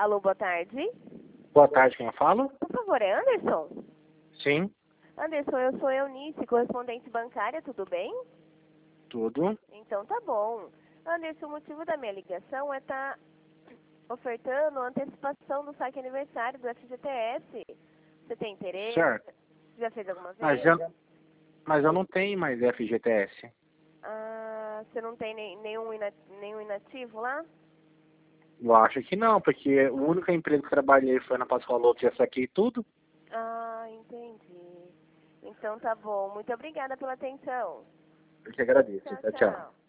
Alô, boa tarde. Boa tarde, quem eu falo? Por favor, é Anderson? Sim, Anderson, eu sou Eunice, correspondente bancária, tudo bem? tudo. Então tá bom. Anderson, o motivo da minha ligação é estar ofertando antecipação do saque aniversário do FGTS. Você tem interesse? Certo. Já fez alguma Mas vez? eu não tenho mais FGTS. Ah, você não tem nenhum inativo lá? Eu acho que não, porque o único emprego que eu trabalhei foi na Pascoal Lopes e já saquei tudo. Ah, entendi. Então tá bom. Muito obrigada pela atenção. Eu que agradeço. Tchau, Tchau, tchau. tchau.